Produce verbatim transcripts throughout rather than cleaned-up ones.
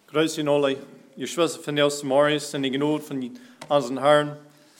Grüß Ihnen alle, ihr Schwester von der Morgens in die Gnade von unseren Herrn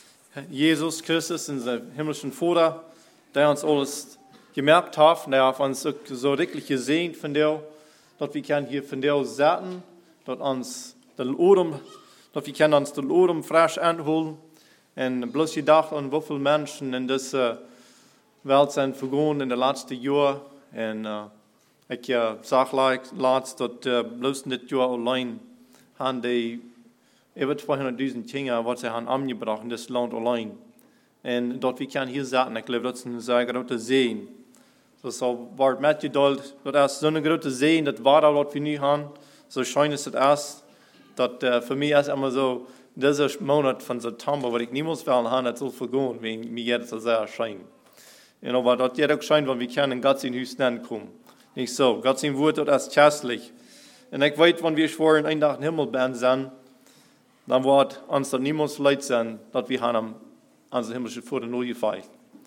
Jesus Christus, unserem himmlischen Vater, der uns alles gemerkt hat, der auf uns so wirklich gesehen von dir, dass wir können hier von dir sagen, dass uns den Odem, dass wir können uns den Odem frisch anholen und bloß gedacht an wie viele Menschen in dieser Welt sind vergangen in den letzten Jahren und uh, ik uh, zag laatst dat uh, bloß dit jaar alleen han die over tweehonderdduizend kinderen wat ze han aangebracht in dit land alleen. En dat we kan hier zaten, ik geloof dat is een zeer grote zegen. Dus zo wordt met je duld, dat is zo'n grote zegen, dat waar al wat we nu hebben, zo schijn is het als, dat uh, voor mij is immer zo, deze maand van september, wat ik niemals wil hebben, het zal vergaan, wegen mij gaat het zeer schijn. En aber dat je ook schijn, want we kunnen in Gods huis komen. Nicht so. Gott sein Wort das ist kästlich. Und ich weiß, wenn wir schworen, ein Tag im Himmel sind, dann wird uns das niemals leid sein, dass wir haben unsere himmlische Vater nur gefeiert.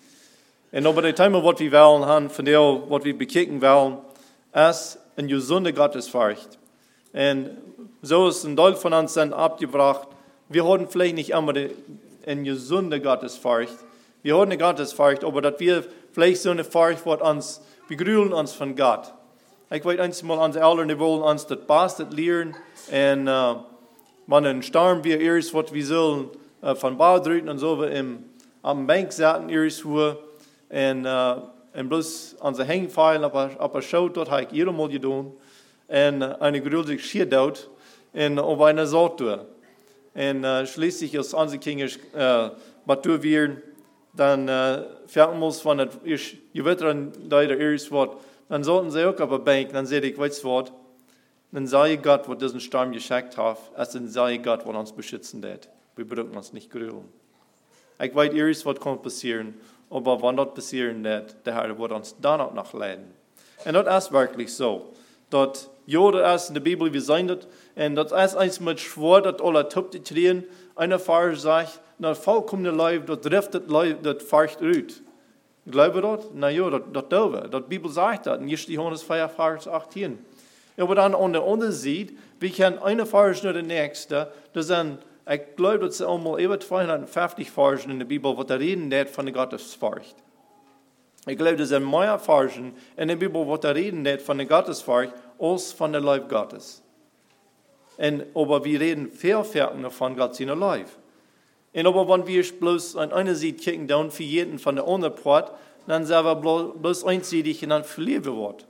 Und aber die Thema, was wir wollen haben, von der, was wir bekicken wollen, ist eine gesunde Gottesfurcht. Und so ist ein Teil von uns dann abgebracht. Wir haben vielleicht nicht immer eine gesunde Gottesfurcht. Wir haben eine Gottesfurcht, aber dass wir vielleicht so eine Furcht, was uns wir grüßen uns von Gott. Ich weiß einmal, unsere Eltern, die wollen uns das Beste lehren. Und uh, wenn ein Sturm wie ist, was wir sollen uh, von Bad drücken und so, wir im, am Bank saßen irgendwo. Und, uh, und bloß unsere Hängpfeil auf der Schau, dort habe ich jedes Mal getan. Und uh, eine Geduld schier dort. Und auf einer Sorte. Und uh, schließlich, als unsere Kinder uh, Batur werden, dann äh, fährt man von das, je weiter da der ist wird, dann sollten sie auch auf der Bank, dann sehe ich, weißt du was, dann sei Gott, was diesen Sturm geschickt hat, als dann sei Gott, was uns beschützen wird. Wir brauchen uns nicht grüßen. Ich weiß, irgendwas was kann passieren, aber wenn das passieren wird, der Herr wird uns dann auch noch leiden. Und das ist wirklich so, dass ja, das ist in der Bibel, wir sehen das, und das ist eins mit Schwur, dass alle Tupte drehen, einer Pfarrer sagt, na vollkommene Leib, dat driftet Leib, dat furcht uit. Glaube dat? Na ja, dat, dat doen we. Dat Bibel sagt dat in Johannes vier, Vers achttien. Aber dann an der anderen Seite, wir können eine Vers nur der nächste, das sind, ich glaube, dass es einmal über zweihundertfünfzig Versen in der Bibel, wo da reden wird von der Gottesfurcht. Ich glaube, das sind mehr Versen in der Bibel, wo da reden wird von der Gottesfurcht, als von der Leib Gottes. Und, aber wir reden vielfältiger von Gott seiner Leib. Und aber wenn wir bloß an einer Seite kicken, dann für jeden von der anderen Part, dann sind wir bloß einseitig und dann verlieren wir was.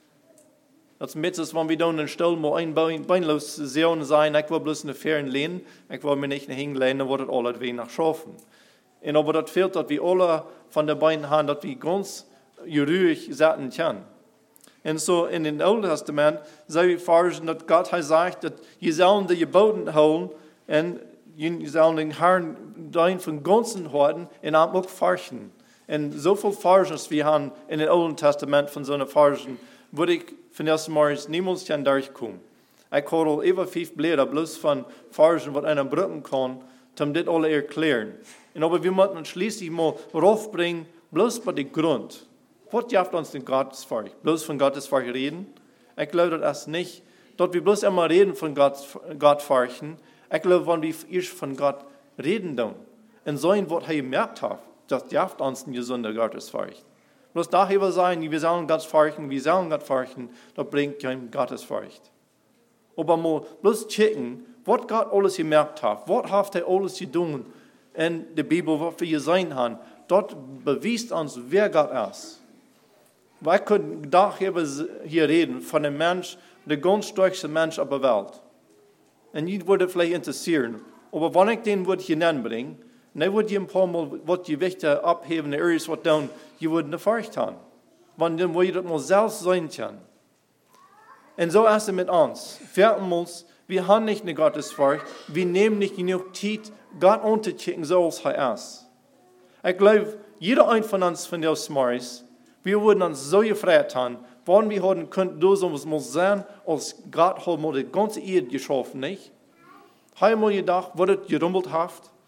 Das ist, wenn wir dann in Stall mal ein Bein, beinlos sehen sein, ich will bloß eine Ferien lehnen, ich will mir nicht hinlehnen, dann wird das alles wenig nach schaffen. Und aber das fehlt, dass wir alle von der Beinen haben, dass wir ganz ruhig sein können. Und so in dem Alten Testament sehen wir Versen, dass Gott hat gesagt, dass ihr sollen die Gebote holen und je sollen den Herrn dein von ganzen Herzen und auch forschen. Und so viele Versen, wie wir haben in dem Alten Testament von so einer Versen, würde ich von ersten Mal niemals durchkommen. Ich habe über fünf Blätter bloß von Versen, was einer brücken kann, um das alle erklären. Und aber wir müssen schließlich mal raufbringen, bloß bei dem Grund. Was darf uns den Gottesfurcht? Bloß von Gottesfurcht reden? Ich glaube das nicht, dass wir bloß immer reden von Gottfurchten. Ich glaube, wenn wir erst von Gott reden dann, und sein, was er gemerkt hat, das darf uns eine gesunde Gottesfurcht. Bloß daher sein, wir sollen Gott furchten, wir sollen Gott furchten, das bringt kein Gottesfurcht. Aber mal bloß checken, was Gott alles gemerkt hat, was hat er alles getan in der Bibel, was wir gesehen haben, dort beweist uns, wer Gott ist. Wir können daher hier reden von einem Mensch, der ganz stärkste Mensch auf der Welt. Und die würde vielleicht interessieren. Aber wenn ich den würde hineinbringen, dann würde ich ein paar Mal, was die Wichte abheben, der ist, was dann, die würden eine Furcht haben. Wenn dann würde ich das mal selbst sein können. Und so ist es mit uns. Viertens, wir haben nicht eine Gottesfurcht, wir nehmen nicht genug Zeit, Gott unterzuchecken, so als er ist. Ich glaube, jeder ein von uns von der Smarties, wir würden uns so gefreut haben, wenn wir heute könnten, du sollst mal sein, als Gott hat mal die ganze Erde geschaffen, nicht? Haben wir gedacht, wo das gerummelt hat,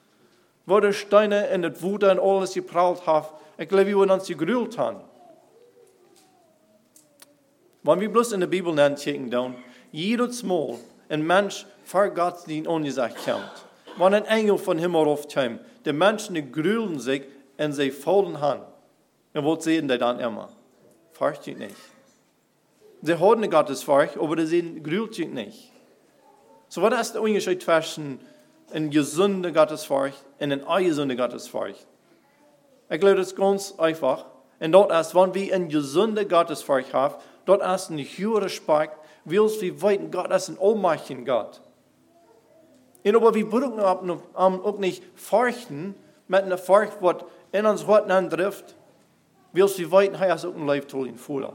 wo die Steine in das Wunder und alles geprallt hat, ich glaube, wir würden uns gegrühlt haben. Wenn wir bloß in der Bibel nachdenken, dann, jedes Mal, ein Mensch vor Gott den ungesagt kommt. Wenn ein Engel von Himmel aufkommt, die Menschen die grühlen sich und sie fallen an. Und was sehen die dann immer? Furcht sich nicht. Sie haben eine Gottesfurcht, aber sie grühlt sich nicht. So was ist der Unterschied zwischen eine gesunde Gottesfurcht und eine ungesunde Gottesfurcht? Ich glaube, das ist ganz einfach. Und dort ist, wenn wir eine gesunde Gottesfurcht haben, dort ist ein hoher Respekt, weil wir weiten, Gott ist ein allmächtiger Gott. Und aber wir brauchen auch nicht furchten mit einer Furcht, die in uns Herzen antrifft, weil wir weiten, er ist auch ein Leib zu ihn vor.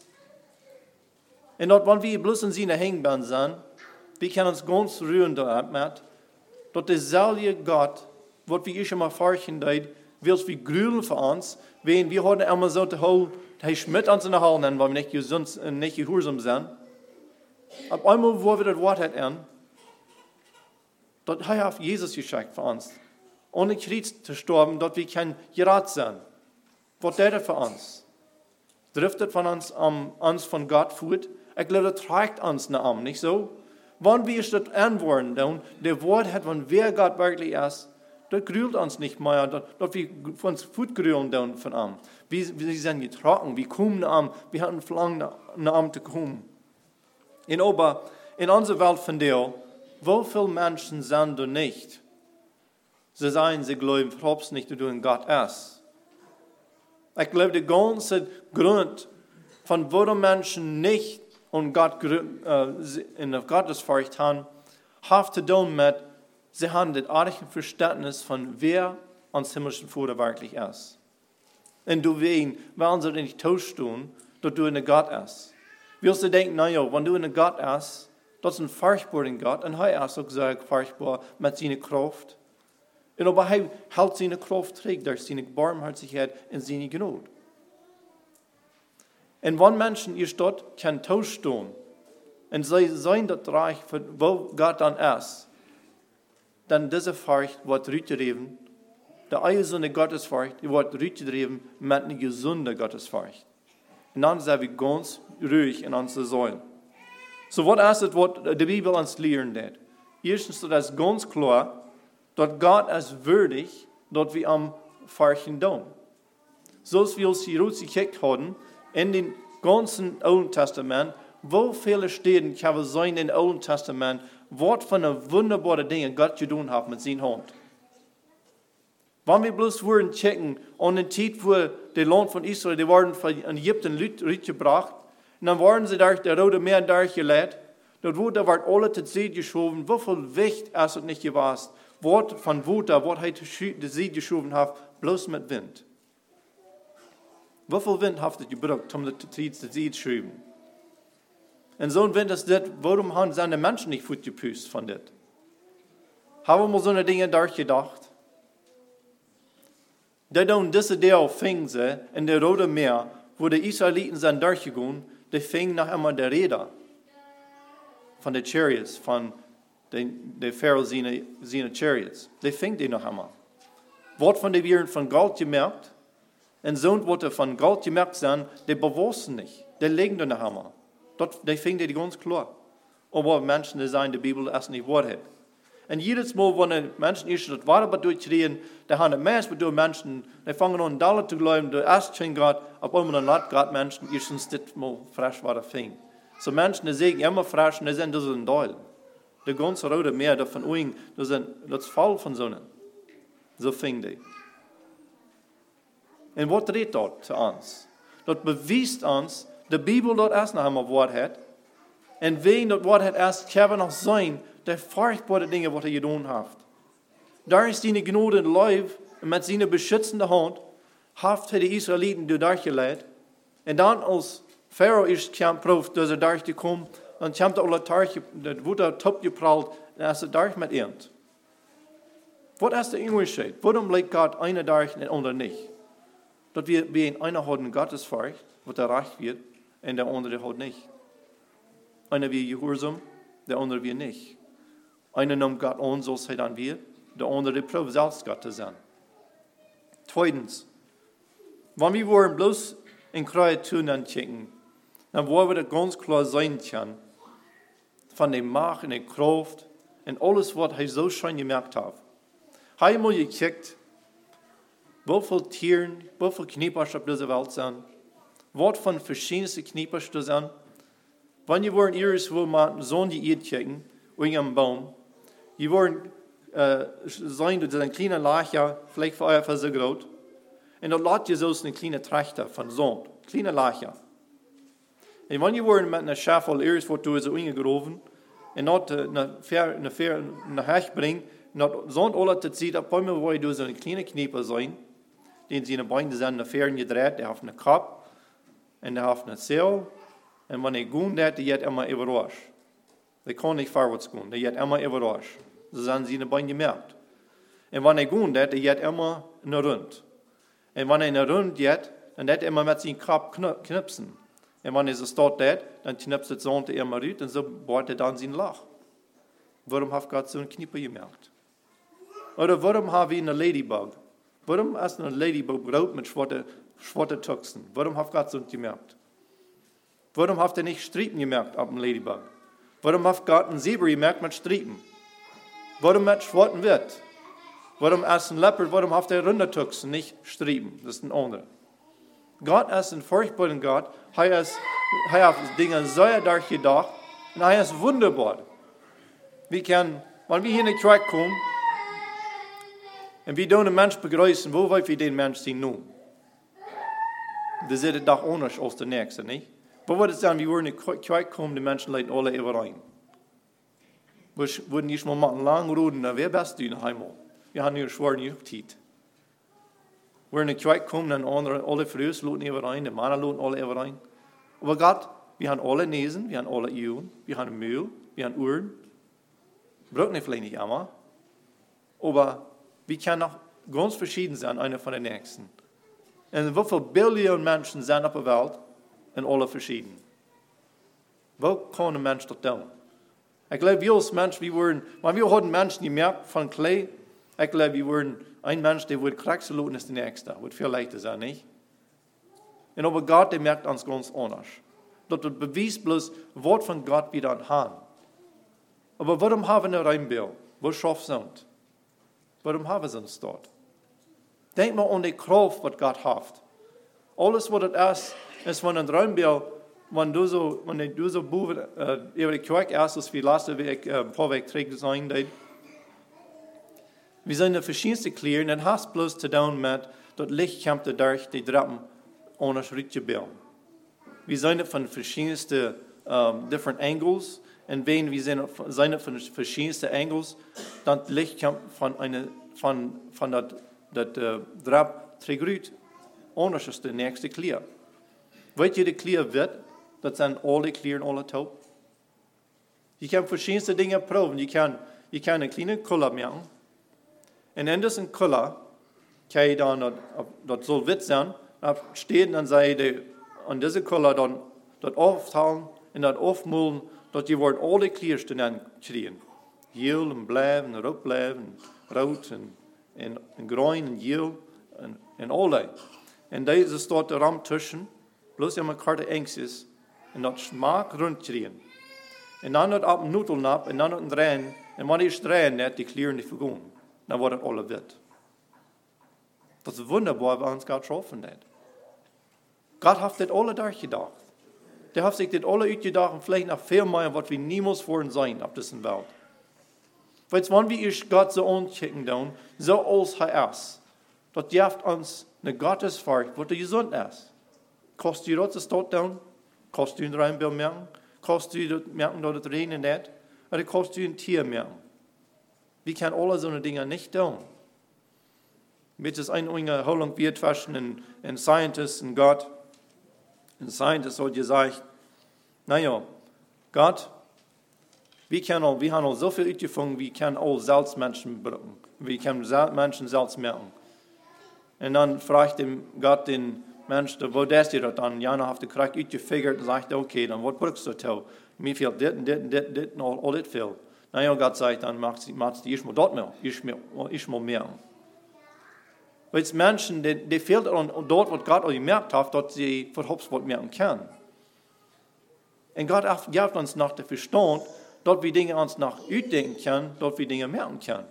Und dort, wenn wir bloß in seiner Hängbahn sind, wir können uns ganz rühren damit, dass derselbe Gott, was wir schon mal furchten, will wir grülen für uns, wenn wir heute einmal so zu holen, er ist mit uns in der Halle, weil wir nicht gesund, nicht gehorsam sind. Auf einmal, wo wir das Wort haben, dass er auf Jesus geschickt für uns. Ohne Krieg zu sterben, dass wir kein Gerat sind. Was tut er für uns? Driftet von uns, um, uns von Gott führt. Ich glaube, das trägt uns nach um, nicht so? Wenn wir das antworten, dann, der Wort hat, von wer Gott wirklich ist, das grühlt uns nicht mehr, dass, dass wir von uns Fut grühlen dann von ihm. Wir, wir sind getrocken, wir kommen nach ihm, wir haben Verlangen nach ihm zu kommen. In, aber in unserer Welt von dir, wo viele Menschen sind da nicht? Sie sagen, sie glauben überhaupt nicht, dass du ein Gott ist. Ich glaube, der ganze Grund, von warum Menschen nicht und Gott, äh, in der Gottesfurcht haben, hat zu tun mit, sie haben das ehrliche Verständnis von wer uns himmlischen Vater wirklich ist. Und du weißt, wenn sie nicht tauschen, dass du ein Gott ist. Willst du denken, naja, wenn du ein Gott ist, das ist ein furchtbarer Gott, und er ist auch sehr furchtbar mit seiner Kraft. Und aber er hält seine Kraft trägt durch seine Barmherzigkeit und seine Gnade. Und wenn Menschen ihr dort können tauschen, und sie sein das Reich, wo Gott dann ist, dann diese Furcht wird rütterieben, der ungesunde Gottesfurcht, die wird rütterieben mit einer gesunden Gottesfurcht. Und dann sind wir ganz ruhig in unserer Säule. So was ist es, was die Bibel uns lehren hat? Erstens, das ist ganz klar, dass Gott ist würdig, dass wir am Furchten tun. So als wir uns hier rausgekickt haben, in den ganzen Alten Testament, wo viele Stellen kann es sein in dem Alten Testament, was von den wunderbaren Dingen Gott getan hat mit seiner Hand. Wenn wir bloß würden checken, an der Zeit, wo der Land von Israel, die waren von Ägypten gebracht, und dann waren sie durch das Rote Meer durchgelegt, dort wurde da alle zur See geschoben, wie viel Wicht ist es nicht gewesen, was von Wutter, was hat die See geschoben hat, bloß mit Wind. Wie viel Wind hat es gebraucht, um die See zu schieben? Und so ein Wind ist das, warum haben seine Menschen nicht fortgepustet von das? Haben wir so eine Dinge durchgedacht? Die dann diese Deel fingen sie in der Rote Meer, wo die Israeliten sind durchgegangen, die fingen nach einmal der Räder von den Chariots, von den, den Pharaoh seine, seine Chariots. Die fingen die noch einmal. Was von den Viren von Gold gemerkt, und so wurde von Gold gemerkt sind, die bewussten nicht. Die legen da noch einmal. Dort, die fingen die ganz klar. Aber Menschen, die sagen, die Bibel ist nicht Wahrheit. Und jedes Mal, wenn die Menschen erst das Wort durchreden, da haben die meisten Menschen, die fangen an, Dollar zu glauben, der erst schon Gott, aber immer dann lässt Gott Menschen erstens das mal frisch Wasser fingen. So Menschen, die sagen immer frisch, die sind das ein Deul. Der ganze Rote Meer, das von Uing, das ist das voll von Sonne. So fingen die. Und was redet dort zu uns? Das beweist uns, die Bibel dort erst noch einmal Wort hat. Und wegen das Wort hat erst kann noch sein, der furchtbare Dinge, was er getan hat. Da ist seine Gnade in Leib und mit seiner beschützenden Hand hat er die Israeliten durchgelegt. Und dann als Pharao ist kam, prüft, dass er durchgekommen, dann kam der Altar, der wurde top geprallt, und er ist durch mit ihm. Was ist der Unterschied? Warum legt Gott einer durch und der andere nicht? Dass wir, wir in einer haben Gottesfurcht, was erreicht wird, und der andere hat nicht. Einer wird gehorsam, der andere wird nicht. Einer nimmt Gott an, so sei dann wir, der andere prüft selbst Gott zu sein. Zweitens, wenn wir wollen bloß in Kreaturen anchecken, dann wollen wir das ganz klar sein können. von der Macht und der Kraft und alles, was er so schön gemerkt hat. Er hat mal gekickt, wie viele Tiere, wie viele Kniepers auf dieser Welt sind, was von verschiedensten Kniepers da sind. Wenn ihr wollen, ihres, wo man so die Erde kicken, wegen einem Baum, ihr wollen, äh, sein, das ist ein kleiner Lacher, vielleicht für euer so groß, und dort lasst ihr so eine kleine Trachter von Sand, kleine Lacher. Und wenn ihr wollen mit einer Schaffel ihres, wo du so eingegraben, und dort eine Fair, eine Fair, eine Hecht bringen, und dort Sand alle zu ziehen, auf einmal, wo ihr so eine kleine Knieper sein, den sie in den Beinen sind, eine Fähren gedreht, der hat einen Kopf, und der hat eine Seele, und wenn er geht, der hat immer überrascht. Der kann nicht vorwärts gehen, der hat immer überrascht. So sind sie in den Beinen gemerkt. Und wenn er geht, der hat immer eine Rund. Und wenn er eine Rund hat, dann hat er immer mit seinem Kopf knipsen. Und wenn er so steht, dann knipst das Sand immer raus, und so baut er dann sein Lach. Warum hat Gott so einen Knieper gemerkt? Oder warum haben wir eine Ladybug? Warum ist eine Ladybug rot mit schwarzen schwarze Tuchsen? Warum hat Gott so gemerkt? Warum hat er nicht Strieben gemerkt auf dem Ladybug? Warum hat Gott einen Zebra gemerkt mit Strieben? Warum mit schwarzen Wirt? Warum ist ein Leopard, warum hat er runde Tuchsen, nicht Strieben? Das ist ein anderer. Gott ist ein furchtbarer Gott. Er, ist, er hat Dinge sehr durchgedacht und er ist wunderbar. Wir können, wenn wir hier in die Kirche kommen, und wir tun einen Menschen begrüßen, wo wollen wir den Menschen sehen nun? Das ist doch anders als der Nächste, nicht? Wo würde es sein, wir würden in die Kirche kommen, die Menschen leiten alle überein. Wir würden nicht mal machen, lang reden, wer bist du in Heimat? Wir haben hier schwer nicht Zeit. Wir würden in die Kirche kommen, dann andere, alle Frühe leiten überein, die Männer leiten alle überein. Aber Gott, wir haben alle Nesen, wir haben alle Augen, wir haben Müll, wir haben Ohren. Brauchen wir vielleicht nicht immer. Aber wir können noch ganz verschieden sein, einer von den nächsten. Und wie viele Billionen Menschen sind auf der Welt und alle verschieden? Wo kann ein Mensch das tun? Ich glaube, wir als Menschen, wir würden, wenn wir heute Menschen gemerkt von Klei, ich glaube, wir würden, ein Mensch, der wird kraxeln lassen, ist der Nächste. Wird viel leichter sein, nicht? Und aber Gott, der merkt uns ganz anders. Das beweist bloß, was von Gott wir dann haben. Aber warum haben wir ein Reinbild? Wo schafft sind? Warum haben wir uns dort? Denk mal an die Kraft, was Gott hat. Alles, was das ist, ist von einem Reinbild, wenn du so, wenn du so boven, äh, über die Kirche erst, als wir letzte Weg, äh, ein paar Wochen zurück sein, wir sind in verschiedensten Klären, und hast bloß zu tun mit, das Licht kommt durch die Treppen ohne Schritt zu bilden. Wir sind von verschiedensten, um, different angles, und wenn wir sind von verschiedensten Angles, dann das Licht kommt von einer, von, von der, der, der Treppe zurück, anders als der nächste Klär. Weet je, de kleur wit, dat zijn alle kleuren, alle taub. Je kan verschillende dingen proeven. Je kan, je kan een kleine kleur maken. En in deze kleur kan je dan, dat, dat zal wit zijn, dan steht, dan zei je de, aan deze kleur dan dat aftalen en dat afmoelen, dat je wordt alle kleuren dan krijgen. Geel en blauw en rood blauw en rood en, en, en groen en geel en, en alle. En deze staat er aan tussen. Bloß ja, man karte Angst ist, und das Schmack rundkriegen. Und dann hat ab dem Nudeln ab, und dann hat ein Drehen, und wenn ich drehen nicht, die Kleren nicht vergehen. Dann wird das alle wit. Das ist wunderbar, was uns Gott schaffen hat. Gott hat das alle durchgedacht. Der hat sich das alle ausgedacht, und vielleicht noch viel mehr, was wir niemals vorhin sein auf dieser Welt. Weil wenn wir Gott so ankicken, so als er ist, das gibt uns eine Gottesfurcht, was gesund ist. Kost du das dort down? Kost du ein Reinbild merken? Kost du das merken, dass es regnet nicht? Oder kost du ein Tier merken? Wir können alle so eine Dinge nicht tun. Mit das eine Holung wird zwischen ein, ein Scientist und Gott. Ein Scientist hat gesagt, naja, Gott, wir, können, wir haben so viel ausgefunden, wir können alle selbst Menschen brauchen. Wir können Menschen selbst merken. Und dann fragt Gott den Mensch, wo das dir dann? Ja, dann hat der Krieg ausgefigert und sagt, okay, dann was brauchst du da? Mir fehlt dit und dit und dit, dit und all das viel. Na ja, Gott sagt, dann machst du erstmal dort mehr, erstmal mehr. Weil es Menschen, die, die fehlt dort, was Gott auch gemerkt hat, dass sie von Hauptsport merken können. Und Gott gibt uns noch den Verstand, dort wir Dinge uns nach uitdenken können, dort wir Dinge merken können.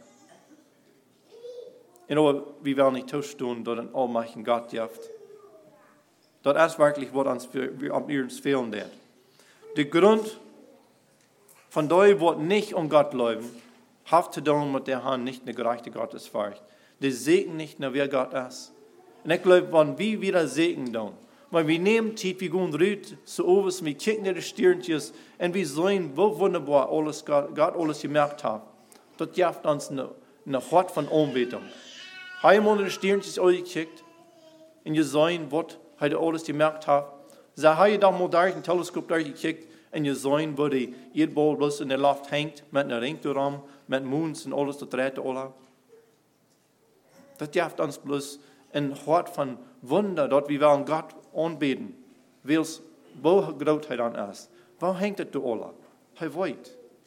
Und aber wir werden nicht tauschen, dort ein allmächtigen Gott jaft. Das ist wirklich, was uns für, wir am uns fehlen wird. Der Grund von denen, die nicht um Gott leben, hat zu tun mit der Hand nicht eine gerechte Gottesfurcht. Die Segen nicht, nach wer Gott ist. Und ich glaube, wenn wir wieder Segen tun, weil wir nehmen Zeit, wir gehen rüt zu oben, wir kicken in die Stirnchen und wir sehen, wo wunderbar alles Gott, Gott alles gemerkt hat. Das gibt uns eine, eine Hort von Anbetung. Haben wir unter die Stirnchen angekickt und wir sehen, was er alles gemerkt hat. Sie haben da mal durch ein Teleskop durchgekickt und wir sehen, wo die Erdball bloß in der Luft hängt, mit einer Ring darum, mit Mond und alles, das dreht alles. Das gibt uns bloß ein Hort von Wunder, dort wir wollen Gott anbeten, weil es wo Großheit an ist. Wo hängt das da alle? Er weiß.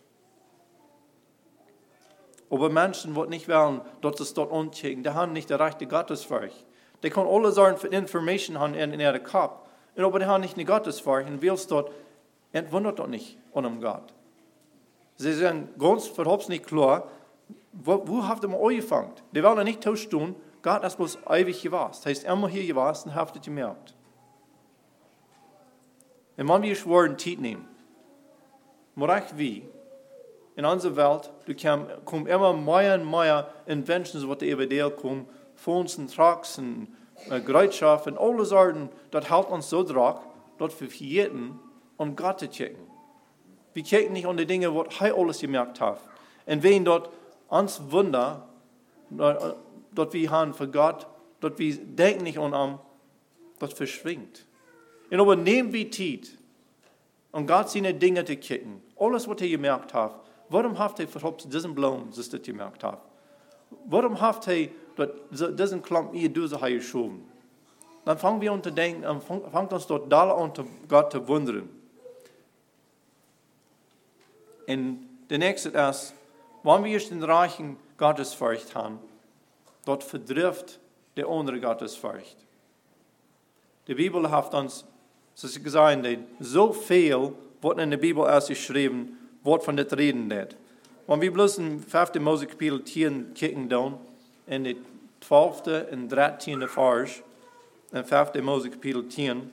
Aber Menschen, die nicht wollen, dort es dort anchecken, die haben nicht die rechte Gottesfurcht. Die können alle sagen, für Information haben in, in ihrem Kopf, aber die haben nicht eine Gottesfurcht und will es dort, entwundert dort nicht um Gott. Sie sind ganz verhofft nicht klar, wo, wo habt ihr mal angefangen? Die wollen nicht tauschen, Gott ist bloß ewig gewesen. Das heißt, immer hier gewesen und habt ihr gemerkt. Und wenn wir schworen Zeit nehmen, merkt wie, in unserer Welt, du kommen immer mehr und mehr Inventions, was über die kommen, Phones und Trucks und äh, Gerätschaften und alle Sorten, das hält uns so drauf, dass wir vergessen, um Gott zu checken. Wir checken nicht an die Dinge, was er alles gemerkt hat. Und wenn dort uns Wunder, dort wir haben für Gott, dort wir denken nicht an ihn, das verschwingt. Und aber nehmen wir Zeit, um Gott seine Dinge zu checken. Alles, was er gemerkt hat, warum hat er verhofft, diesen Blumen, das er gemerkt hat? Warum hat er diesen Klump ihr Dose geschoben? Dann fangen wir an zu denken, und fangen uns dort alle an, Gott zu wundern. Und der nächste ist, wenn wir den reichen Gottesfurcht haben, dort verdrifft der andere Gottesfurcht. Die Bibel hat uns, so ist gesagt, so viel, was in der Bibel ist geschrieben, wird von das reden wird. Wenn wir bloß in fünften Mose Kapitel zehn kicken dann, in die zwölfte und dreizehnte Vers, in fünften Mose Kapitel zehn,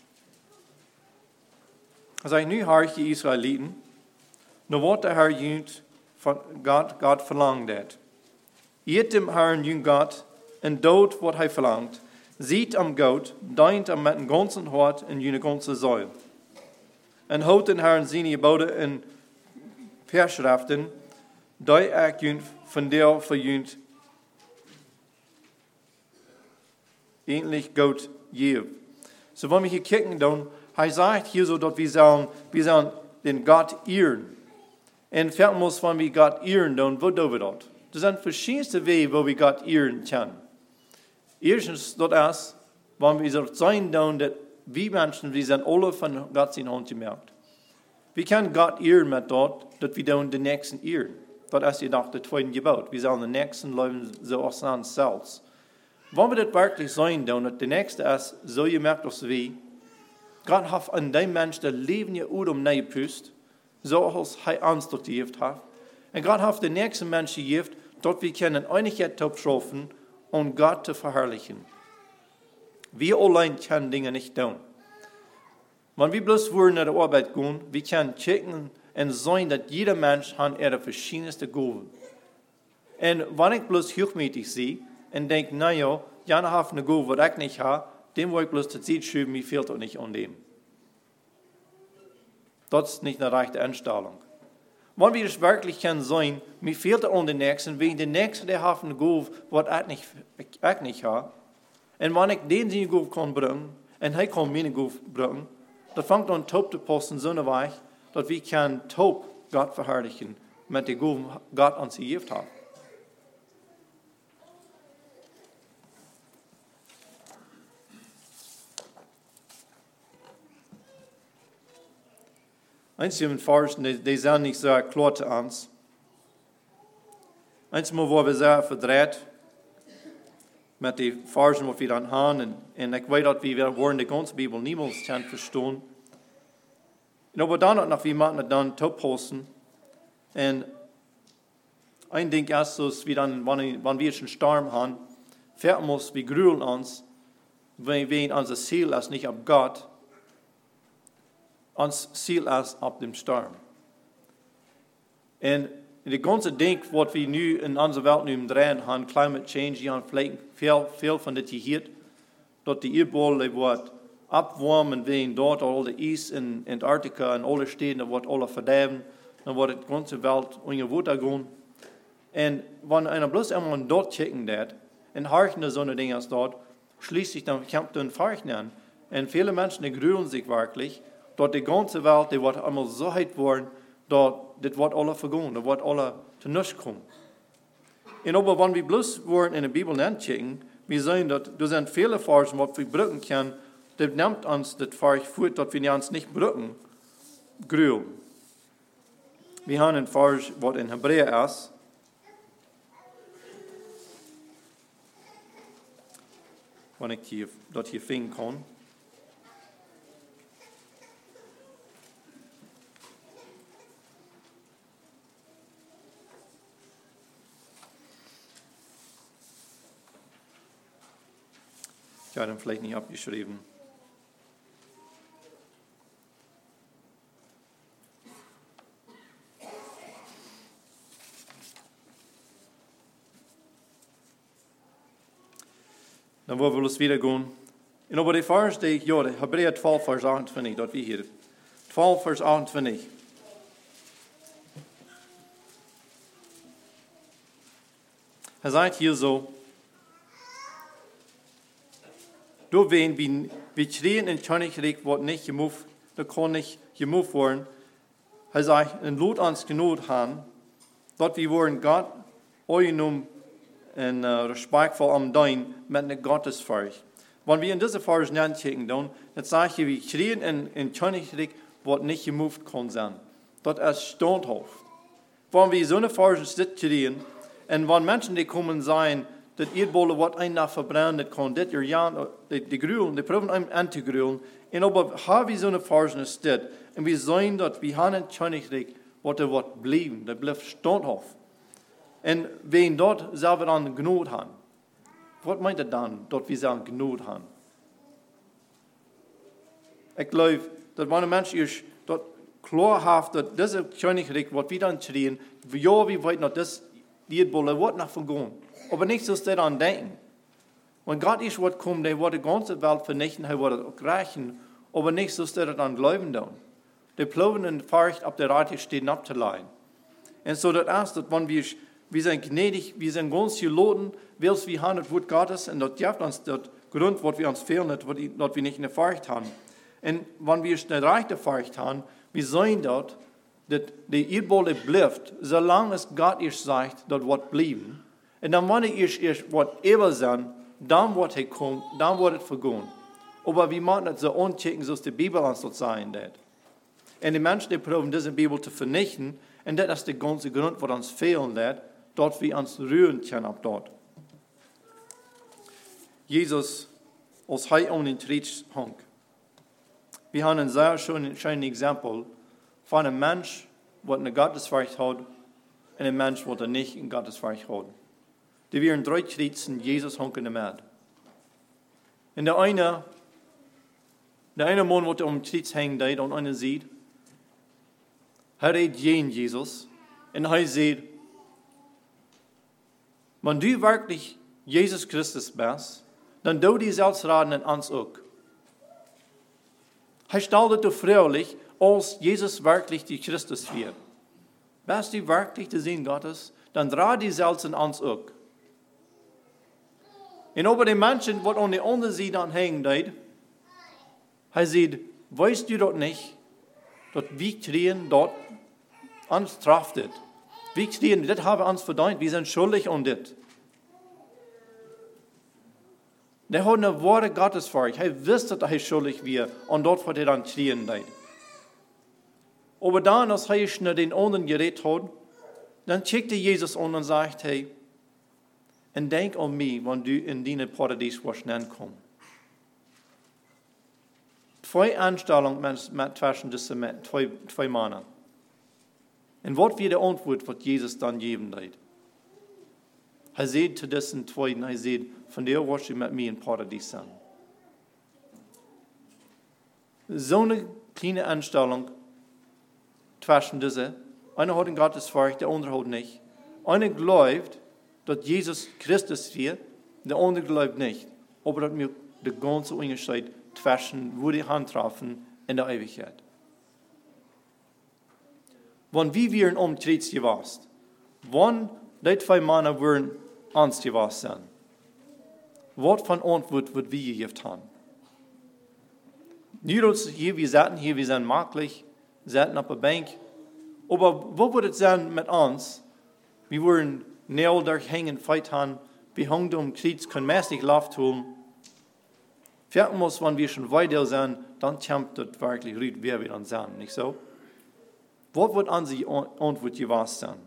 sagt, nu hart die Israeliten, nur wat der Herr jünt von Gott, Gott verlangt hat. Jet dem Herrn jünt Gott en dood wat hij verlangt. Ziet am Gott, deint am met een ganzen hart en jene ganze Seil. En houdt den Herrn zijn geboden en verschriften, die ik jünt von der verjünt endlich Gott geef. So wenn wir hier kicken, dann, er sagt hier so, dass wir sollen, wir sollen den Gott ehren. Und fällt muss, wenn wir Gott ehren, dann, wo tun wir das? Das sind verschiedenste Wege, wo wir Gott ehren können. Erstens, das ist, wenn wir so sein, dann, dass wir Menschen, wir sind alle von Gott in Hand gemerkt. Wir können Gott ehren mit dort, dass wir dann den Nächsten ehren. Das ist jedoch das zweite Gebot. Wir sollen den Nächsten leben, so als uns selbst. Wenn wir das wirklich sein, dann, dass der Nächste ist, so gemerkt als wir, Gott hat an dem Menschen das Leben ja um neigepust, so als er uns dort gegeben hat. Und Gott hat den nächsten Menschen gegeben, dort wir können Einigkeit schaffen, um Gott zu verherrlichen. Wir allein können Dinge nicht tun. Wenn wir bloß wollen nach der Arbeit gehen, wir können checken und sehen, dass jeder Mensch hat ihre verschiedenste Gaben. Und wenn ich bloß hochmütig sehe und denke, naja, Jana hat eine Gabe, die ich nicht habe, dem will ich bloß die Zeit schieben, mir fehlt auch nicht an dem. Das ist nicht eine rechte Einstellung. Wenn wir es wirklich können sein, mir fehlt an den Nächsten, wegen der Nächste, der hat eine Gabe, die ich nicht, ich nicht habe. Und wenn ich den seine Gabe kann bringen, und er kann meine Gabe bringen, dann fängt an Taub zu posten, so eine Weise, dass wir können Taub Gott verherrlichen, mit der Gabe Gott uns gegeben hat. Einzelne Versen, die, die sind nicht sehr klar zu uns. Einmal, wo wir sehr verdreht mit den Versen, die wir dann haben, und, und ich weiß, dass wir wollen die ganze Bibel niemals verstehen. Und aber dann noch, wie man dann top posten, Und ein Ding ist, dass wir dann, wenn, wenn wir einen Sturm haben, fährt muss, wir grühlen uns, wenn wir unser Ziel ist nicht auf Gott, unser Ziel ist auf dem Sturm. Und die ganze Ding, was wir nu in unserer Welt nu drehen haben, Climate Change, die haben vielleicht viel, viel von das gehört, dass die Erdball wird abwarmen, wenn dort all die Eis in Antarktika und alle Städte, da wird alle verderben, dann wird die ganze Welt unter gehen. Und wenn einer bloß einmal dort checken wird, und horchen so eine Dinge dort, schließlich dann kommt ein Furcht an. Und viele Menschen, die grüßen sich wirklich, dort die ganze Welt, die wird einmal so heiß worden, dort, das wird alle vergehen, das wird alle zu nichts kommen. Und aber wenn wir bloß Worte in der Bibel nachchecken, wir sehen, dass da sind viele Phasen, was wir brücken können, das nimmt uns das Furcht fort, dass wir uns nicht brücken, grüßen. Wir haben ein Vers, was in Hebräer ist, wenn ich hier, dort hier finden kann. Ich habe ihn vielleicht nicht abgeschrieben. Dann wollen wir los wieder gehen. Und aber die Vers, die, ja, die Hebräer zwölf, Vers achtundzwanzig, dort wie hier. zwölf, Vers achtundzwanzig. Er sagt hier so, du wen, wie, wie schreien in Königreich, wird nicht gemoved, da kann nicht gemoved werden. Er sagt, in Lot ans Genot haben, dort wir wollen Gott, euch nun en uh, respectvol am dein met een Gottesfurcht. Wenn wir in diese Vers nachdenken, dann, dann sage ich, wir schreien in, in Königreich, was nicht gemoved kann sein. Das ist standhaft. Wenn wir so eine Vers schreien, und wenn Menschen, die kommen sein, dass Erdbolle wird ein nach verbrennen, das kann, das ja, die, die grülen, die probieren einem anzugrülen, und aber haben wir so eine Vers steht, und wir sehen, dass wir haben in Königreich, was der wird bleiben, der bleibt standhaft. Und wen dort selber dann Gnade haben. Was meint er dann, dort wir sagen Gnade haben? Ich glaube, dass wenn ein Mensch ist, dort klarhaft, dass dieses Königreich, was wir dann schreien, ja, wir wollen noch das, die Erdbolle wird noch vergehen. Aber nicht so daran denken. Wenn Gott ist, was kommt, der wird die ganze Welt vernichten, er wird auch rächen, aber nicht so daran glauben dann. Die Ploven und Furcht auf der Rate stehen abzuleihen. Und so, das erst, dass wenn wir Wir sind gnädig, wir sind ganz geloten, weil wir haben das Wort Gottes und das gibt uns das Grund, was wir uns fehlen, dass wir nicht eine Furcht haben. Und wenn wir eine rechte Furcht haben, wir sehen dort, dass die Erdbolle bleibt, solange es Gott ist sagt, das wird bleiben. Und dann, wenn es ist, wird ewig sein, dann wird er kommen, dann wird es vergehen. Aber wir machen das so unchecken, so die Bibel uns das sagen wird. Und die Menschen, die probieren, diese Bibel zu vernichten, und das ist der ganze Grund, was uns fehlen wird, dort wir uns rühren können ab dort. Jesus, als er um den Kreuz hing. Wir haben ein sehr schönes, schönes Exempel von einem Mensch, der eine Gottesfurcht hat, und einem Mensch, der nicht eine Gottesfurcht hat. Die wären drei Kreuzen, Jesus hing in der Mitte. Und der eine, der eine Mann, der um den Kreuz hängt, und einer sieht, er redet gegen Jesus, und er sagt, wenn du wirklich Jesus Christus bist, dann du die selbst raten in uns auch. Er stellt dir freilich, als Jesus wirklich die Christus wird. Bist du wirklich der Sohn Gottes, dann rat die selbst in uns auch. Und über die Menschen, die an der anderen Seite hängen, er sagt, weißt du dort nicht, dass wir kriegen dort uns traftet. Wir kriegen, das haben wir uns verdient, wir sind schuldig an das. Der hat eine Worte Gottes für euch. Er wusste, dass er schuldig war und dort wird er dann kriegen. Aber dann, als er schnell den anderen geredet hat, dann checkte Jesus an und sagte, hey, und denk an mich, wenn du in deine Paradies wirst ankommen. Zwei Anstellungen zwischen diesen zwei, zwei Männern. En wat weer de antwoord wat Jesus dan geven deed? Hij zei te dessen tweeden, hij zei, van der was je met mij in paradies zijn. Zo'n kleine aanstelling zwischen diese. Einer hat ein Gottesfurcht, der andere hat nicht. Einer glaubt, dass Jesus Christus wird, der andere glaubt nicht. Aber dass wir die ganze Unterschied zwischen, wo die Hand treffen, in der Ewigkeit. Wenn wir wären umtreten gewesen, wenn die zwei Männer wären ernst gewesen sein, was von Antwort wird wir gegeben haben? Nicht, hier, wir saßen hier, wir sind maklich, saßen auf der Bank, aber wo würde es sein mit uns? Wir würden näher durchhängen, feit haben, wir hängen um Krieg, können mäßig Lauf tun. Vierten muss, wenn wir schon weiter sind, dann kämpft das wirklich rüht, wer wir dann sind, nicht so? Was wird unsere Antwort gewesen sein?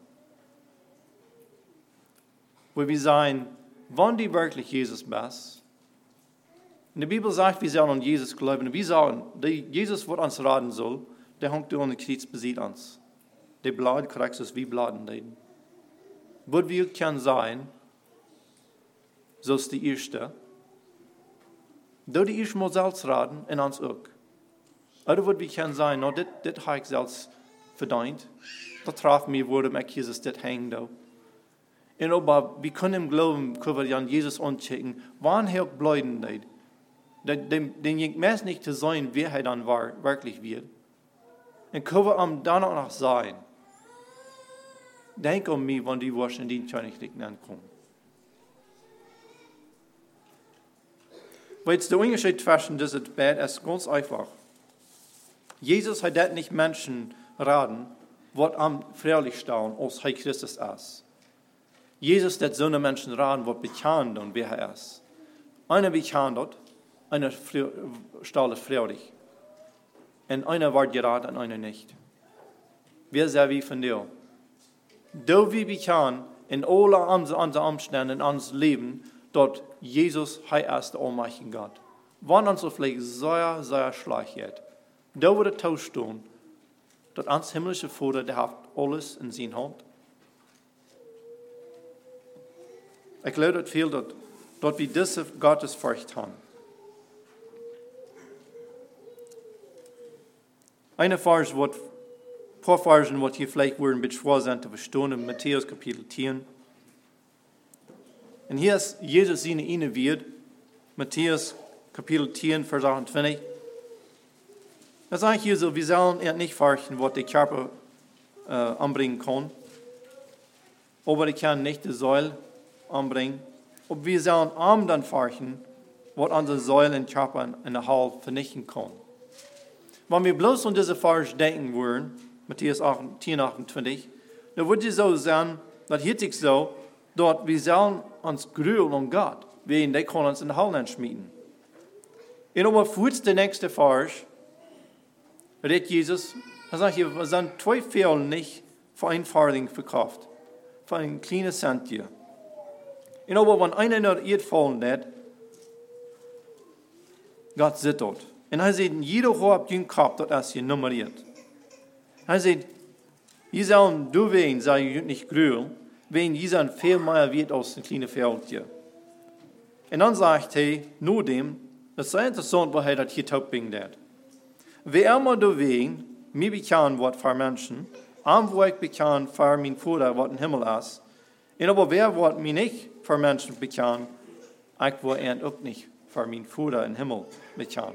Wo wir sagen, wenn die wirklich Jesus bist, in der Bibel sagt, wir sollen an Jesus glauben, wir sagen, Jesus, was uns raten soll, der hängt an den Kreuz besiegt uns. Der Blut kriegst es wie Bladen den. Was wir können sein, so ist die erste. Da die erste mal selbst raten, in uns auch. Oder was wir können sein, no, das habe ich selbst verdient. Das traf mir, wurde mir Jesus das hängen da. Und aber wir können im Glauben, können wir an Jesus anchecken, wann er bleiben nicht. Den, den ich meist nicht zu sein, wer er dann war, wirklich wird. Und können wir am danach noch sein. Denk an mich, wenn die Wurst in den Königreich ankommen. Weil der Unterschied zwischen diesen beiden ist ganz einfach. Jesus hat das nicht Menschen raten, was am freilich stehen, als er Christus ist. Jesus hat so eine Menschen raten, was bekannt und wer er ist. Einer bekannt hat, einer stahl es freilich. Und einer wird geraten und einer nicht. Wer sei wie von dir? Da wir bekannt in allen unseren Umständen in unserem Leben, dass Jesus er ist der allmächtige Gott. Wenn uns so vielleicht sehr, sehr schlecht geht, da wird es tausch tun, dass uns himmlische Vater, der hat alles in seiner Hand. Ich glaube, das viel, dass, dass wir diese Gottesfurcht haben. Eine Vers, was, ein paar Versen, was hier vielleicht ein bisschen schwer sind zu verstehen, in Matthäus Kapitel zehn. Und hier ist Jesus seine eine wird, Matthäus Kapitel zehn, Vers achtundzwanzig. Das sagt hier so, wir sollen nicht fürchten, was der Körper äh, anbringen kann. Aber er kann nicht die Säule anbringen. Und wir sollen arm dann fürchten, was unsere Säule und Körper in der Halle vernichten kann. Wenn wir bloß an diese Vers denken würden, Matthäus zehn, achtundzwanzig, dann würde es so sein, dass hier sich so, dass wir sollen uns grüßen an Gott, wegen der kann uns in der Halle schmieden. Und aber kurz der nächste Vers, redet Jesus, er sagt hier, wir sind zwei Fehler nicht für ein Farthing verkauft, für ein kleines Cent hier. Und aber wenn einer nur ihr fallen hat, Gott sieht dort. Und er sagt, jeder hat den Kopf, das ist hier nummeriert. Er sagt, ihr sollen du wegen, sei ihr nicht grün, wegen ihr ein viel mehr wird aus dem kleinen Feld hier. Und dann sagt er, nur dem, das ist sehr interessant, was er das hier taubing hat. Wer immer du wegen, mir bekannt wird für Menschen, am wo ich bekannt für mein Vater, was im Himmel ist, und aber wer wird mir nicht für Menschen bekannt, ich wird auch nicht für mein Vater im Himmel bekannt.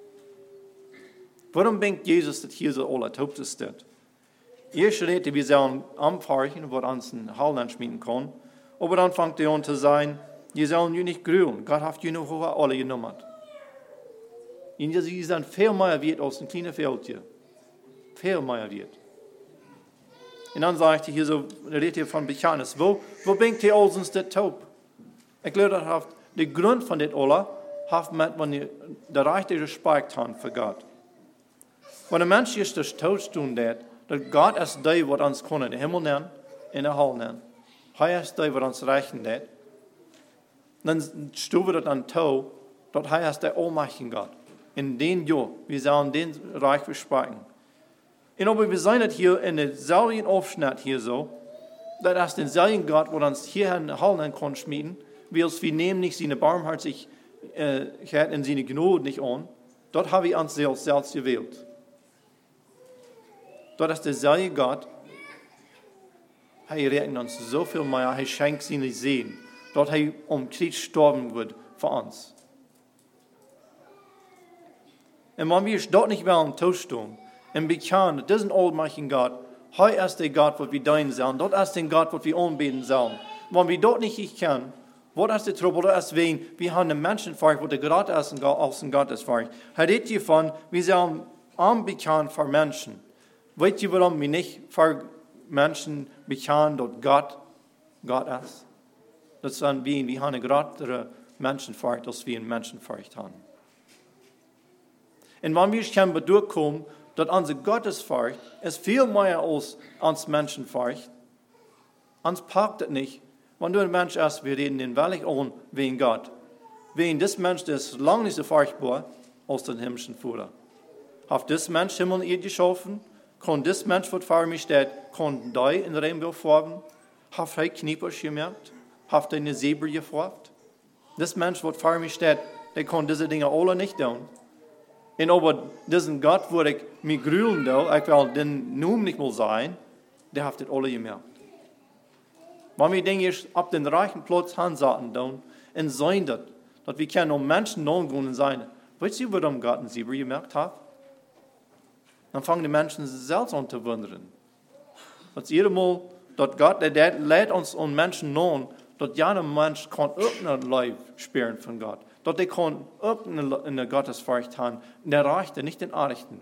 Warum denkt Jesus, dass hier so alle taub ist? Erst redet wir sollen anfahren, was uns in Hallen schmieden kann, aber dann fängt er an zu sagen, ihr sollen you nicht grüßen, Gott hat you noch alle genommen. Und ihr sind viel mehr wert als ein kleines Feld hier. Viel mehr wert. Und dann sagt er hier so, er redet hier von Bekenntnis. Wo, wo bringt ihr uns das taub? Ich glaube, das hat, der Grund von das alle, hat mit, wenn ihr der rechte Respekt haben für Gott. Wenn ein Mensch ist das taub tun, dass Gott ist der, was uns kann, in den Himmel nennen, in der Hölle nennen. Er ist der, was uns reichen hat. Dann stufen wir das an taub, dass er ist der allmächtige Gott. In den Jahr, wir sollen den Reich versprechen. Und aber wir sind nicht hier in der selben Aufschnitt hier so, dass den selben Gott, der uns hier in der Halle kann schmieden, wie als wir nehmen nicht seine Barmherzigkeit äh, und seine Gnade nicht an. Dort haben wir uns selbst, selbst gewählt. Dort ist derselbe Gott, er rechnet uns so viel mehr, er schenkt seine Sehen. Dort er um Krieg gestorben wird für uns. Und wenn wir dort nicht wollen, tauschen, und bekennen, das ist ein allmächtiger Gott, er ist der Gott, was wir dienen sollen, dort ist der Gott, was wir anbeten sollen. Wenn wir dort nicht kennen, was ist der Trouble, das ist wen, wir haben einen Menschenvolk, wo der Gott ist als ein Gottesvolk. Er redet hiervon, wir sollen anbekennen für Menschen. Weißt du, warum wir nicht für Menschen bekennen, dass Gott Gott ist? Das sind wir, wir haben ein größeres Menschenvolk, als wir ein Menschenvolk haben. Und wenn wir können durchkommen, dass unser Gottesvolk ist viel mehr als uns Menschenvolk, uns packt es nicht. Wenn du ein Mensch bist, wir reden den wirklich an wegen Gott. Wegen des Menschen, der ist lange nicht so furchtbar als den himmlischen Vater. Hat das Mensch Himmel und Erde geschaffen? Kann das Mensch, was vor mir steht, kann da in der Regenbogenfarben? Hat er Kniepers gemerkt? Hat er eine Zebra gefragt? Das Mensch, was vor mir steht, der kann diese Dinge alle nicht tun. Und aber diesen Gott, wo ich mich grühlen will, ich will den Namen nicht mal sein, der hat das alle gemerkt. Wenn wir Dinge auf den reichen Platz hansaten tun, und sein das, dass wir können um Menschen nachgehen und sein, weißt du, warum Gott einen Zebra gemerkt hat? Dann fangen die Menschen selbst an zu wundern. Dass jedes Mal, dass Gott, der, der lädt uns an Menschen nach, dass jeder Mensch kann irgendein Leib spüren von Gott. Dass der kann irgendeine Gottesfurcht haben. Der Reichte, nicht den Archten.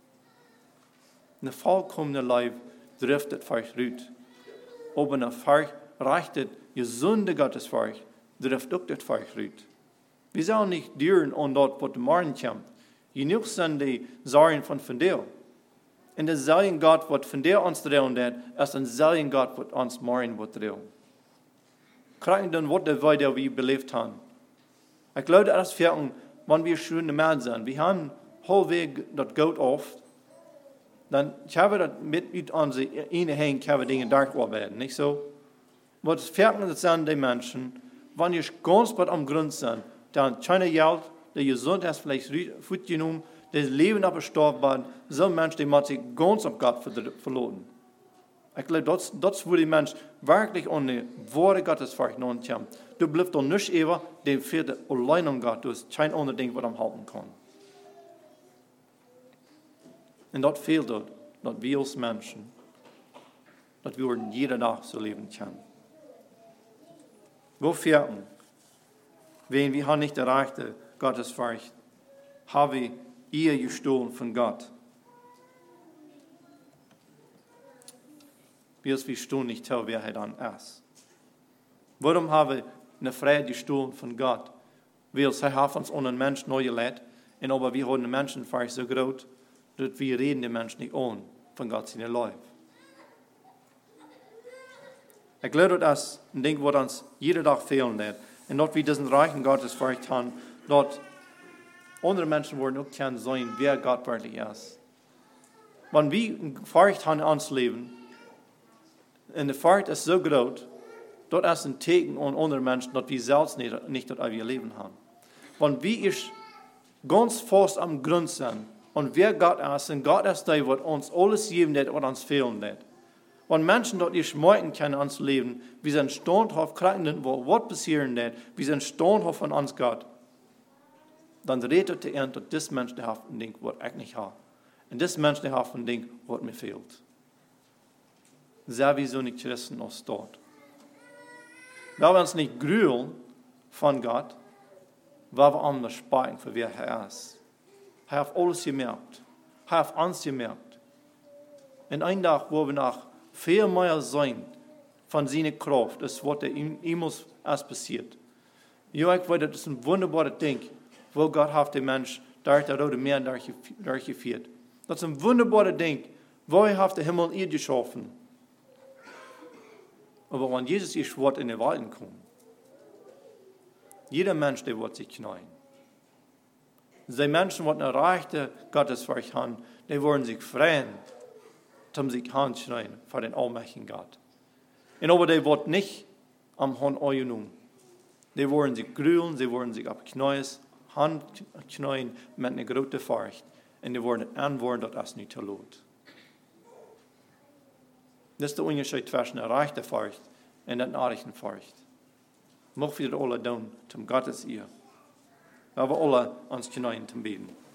Eine vollkommene Leib driftet für euch rüt. Aber eine verreichte, gesunde Gottesfurcht driftet auch das für euch rüt. Wir sollen nicht düren an dort, was morgen kommt. Genug sind die Sorgen von von dir. Und der selben Gott, was von dir uns drehen wird, ist ein selben Gott, was uns morgen wird drehen. Kriegen dann, was der Weide wir belebt haben. Ich glaube, das ist für uns, wenn wir schöne Menschen sind. Wir haben halbwegs das Gott auf, dann können wir das mit uns innerhalb können wir Dinge dankbar werden, nicht so? Was für uns sind die Menschen, wenn ihr ganz bei am Grund sind, dann keine Geld, der gesund ist, vielleicht gut genommen, das Leben aber gestorben, so ein Mensch, der hat sich ganz auf Gott verloren. Ich glaube, das, das wo die Mensch wirklich an die wahre Gottesfurcht noch kommt. Du bleibst doch nicht immer, dem fehlt allein an Gott, du hast kein anderes Ding, was er halten kann. Und das fehlt dort, dass wir als Menschen, dass wir jeden Tag so leben können. Wo vierten, wenn wir haben nicht erreichte Gottesfurcht, haben wir ihr gestohlen von Gott. Wir stehen nicht zu, wer er dann ist. Warum haben wir eine Freude gestohlen von Gott? Weil er hat uns einen Menschen neu gelegt, und aber wir haben einen Menschenfurcht so groß, dass wir reden den Menschen nicht an von Gott seine Leib. Ich glaube, das ist ein Ding, was uns jeden Tag fehlen wird. Und dass wir diesen reichen Gottesfurcht haben, dass andere Menschen wollen auch kennen sein, wer Gott wirklich ist. Wenn wir Furcht haben in uns Leben, und die Furcht ist so groß, das ist ein Zeichen an andere Menschen, dass wir selbst nicht, nicht das wir Leben haben. Wenn wir ganz fest am Grund sind, und wer Gott ist, und Gott ist der, was uns alles geben wird, was uns fehlen wird. Wenn Menschen dort nicht schmecken können, uns leben, wir sind standhaft, kriegen, wo was passieren wird, wir sind standhaft von uns Gott, dann redet der Ernte, dass das Mensch der hat ein Ding, was ich nicht habe. Und das Mensch der hat ein Ding, was mir fehlt. Sehr wie so nicht Christen aus dort. Weil wir uns nicht grühlen von Gott, weil wir anders sparen, für wer er ist. Er hat alles gemerkt. Er hat uns gemerkt. Und ein Tag, wo wir nach viel mehr sein von seiner Kraft, ist, was ihm erst passiert. Ja, ich weiß, das ist ein wunderbares Ding, wo Gott hat den Mensch durch das Rote Meer durchgeführt. Das ist ein wunderbares Ding, wo er hat den Himmel und Erde geschaffen. Aber wenn Jesus ist, wird in die Welt kommen, jeder Mensch, der wird sich knien. Die Menschen, die eine reiche Gottesfurcht haben, die wollen sich freuen, zum sich handschneiden vor den allmächtigen Gott. Und aber die wird nicht am Hand angenommen. Die wollen sich grülen, sie wollen sich auf Knies, Handknien mit einer großen Furcht. Und die wollen antworten, dass das nicht lohnt. Das ist der Unterschied zwischen einer rechten Furcht und einer narrigen Furcht. Mocht wir das alle tun, zum Gottes Ehr. Aber alle uns Knien zu beten.